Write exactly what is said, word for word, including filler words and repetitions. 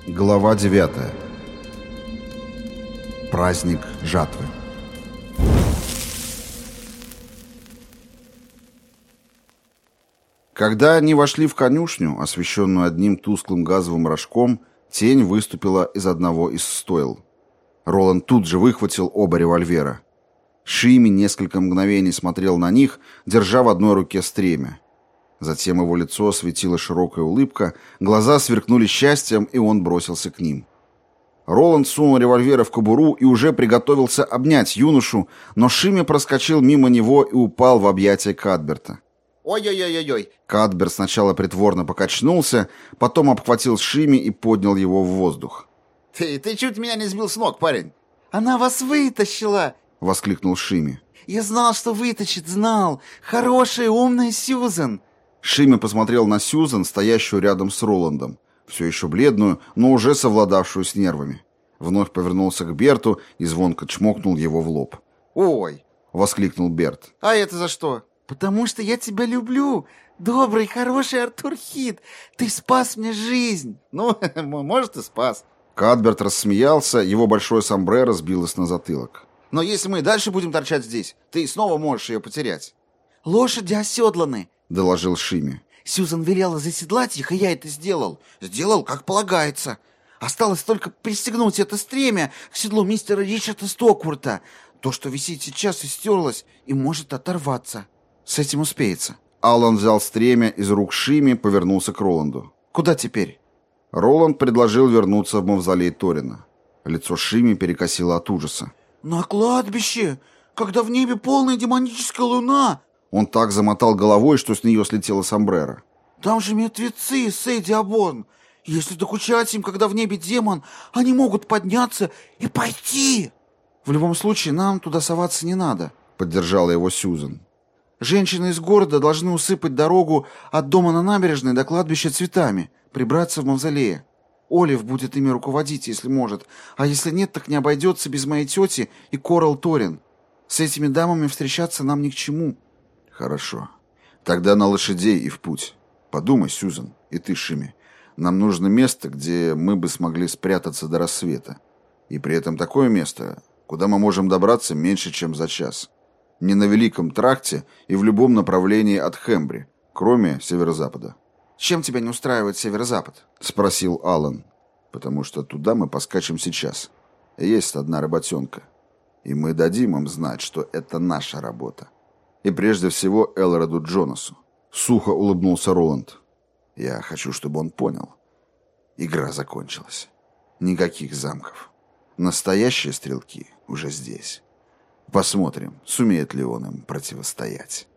Глава девятая. Праздник жатвы. Когда они вошли в конюшню, освещенную одним тусклым газовым рожком, тень выступила из одного из стойл. Роланд тут же выхватил оба револьвера. Шими несколько мгновений смотрел на них, держа в одной руке стремя. Затем его лицо осветила широкая улыбка, глаза сверкнули счастьем, и он бросился к ним. Роланд сунул револьверы в кобуру и уже приготовился обнять юношу, но Шими проскочил мимо него и упал в объятия Кадберта. Ой-ой-ой-ой-ой. Кадберт сначала притворно покачнулся, потом обхватил Шими и поднял его в воздух. Ты, ты чуть меня не сбил с ног, парень. Она вас вытащила, воскликнул Шими. Я знал, что вытащит, знал. Хорошая, умная Сьюзен. Шими посмотрел на Сьюзен, стоящую рядом с Роландом, все еще бледную, но уже совладавшую с нервами. Вновь повернулся к Берту и звонко чмокнул его в лоб. «Ой!» — воскликнул Берт. «А это за что?» «Потому что я тебя люблю, добрый, хороший Артур Хит. Ты спас мне жизнь». «Ну, может, и спас». Кадберт рассмеялся, его большое сомбреро сбилось на затылок. «Но если мы и дальше будем торчать здесь, ты снова можешь ее потерять». «Лошади оседланы», — доложил Шими. «Сьюзан велела заседлать их, и я это сделал. Сделал, как полагается. Осталось только пристегнуть это стремя к седлу мистера Ричарда Стокворта. То, что висит сейчас, истерлось и может оторваться. С этим успеется». Аллан взял стремя из рук Шими, повернулся к Роланду. «Куда теперь?» Роланд предложил вернуться в мавзолей Торина. Лицо Шими перекосило от ужаса. «На кладбище, когда в небе полная демоническая луна!» Он так замотал головой, что с нее слетело сомбреро. «Там же мертвецы, Сэйди Абон. Если докучать им, когда в небе демон, они могут подняться и пойти!» «В любом случае, нам туда соваться не надо», — поддержала его Сьюзен. «Женщины из города должны усыпать дорогу от дома на набережной до кладбища цветами, прибраться в мавзолее. Олив будет ими руководить, если может, а если нет, так не обойдется без моей тети и Корал Торин. С этими дамами встречаться нам ни к чему». «Хорошо. Тогда на лошадей и в путь. Подумай, Сьюзен, и ты, Шими. Нам нужно место, где мы бы смогли спрятаться до рассвета. И при этом такое место, куда мы можем добраться меньше, чем за час. Не на Великом тракте и в любом направлении от Хембри, кроме северо-запада». «Чем тебя не устраивает северо-запад?» — спросил Аллан. «Потому что туда мы поскачем сейчас. Есть одна работенка. И мы дадим им знать, что это наша работа. И прежде всего Элроду Джонасу». Сухо улыбнулся Роланд. «Я хочу, чтобы он понял. Игра закончилась. Никаких замков. Настоящие стрелки уже здесь. Посмотрим, сумеет ли он им противостоять».